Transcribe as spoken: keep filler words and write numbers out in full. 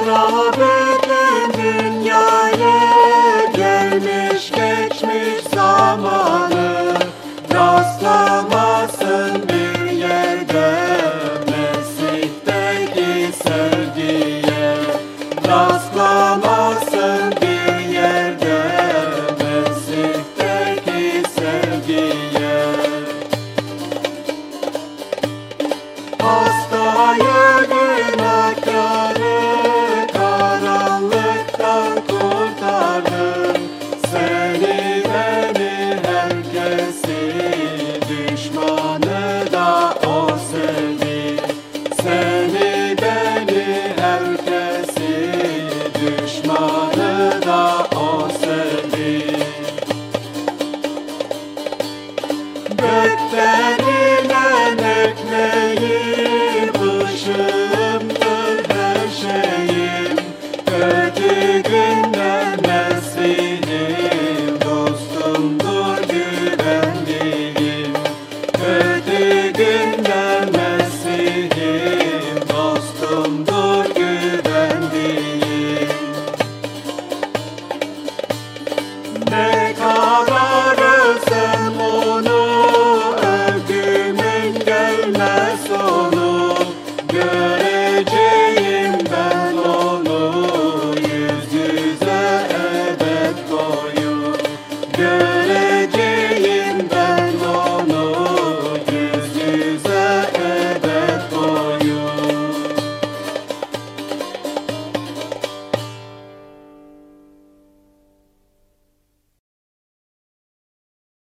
Kara bütün dünyaya gelmiş geçmiş zamanı, rastlamasın bir yerde Mesih'teki sevgiye, rastlamasın bir yerde Mesih'teki sevgiye. Hastayı günahkarı karanlıktan kurtardın, seni beni herkesi düşmanı da o sevdi, seni beni herkesi düşmanı da o sevdi. Gökten inen ekmeğim, ışığımdır her şeyim, kötü günler Mesih'im, dostumdur güvendiğim, kötü günler Mesih'im, dostumdur güvendiğim. Ne kadar özlem onu, ömrümün gelmez sonu, göreceğim ben onu yüz yüze ebed boyu, göreceğim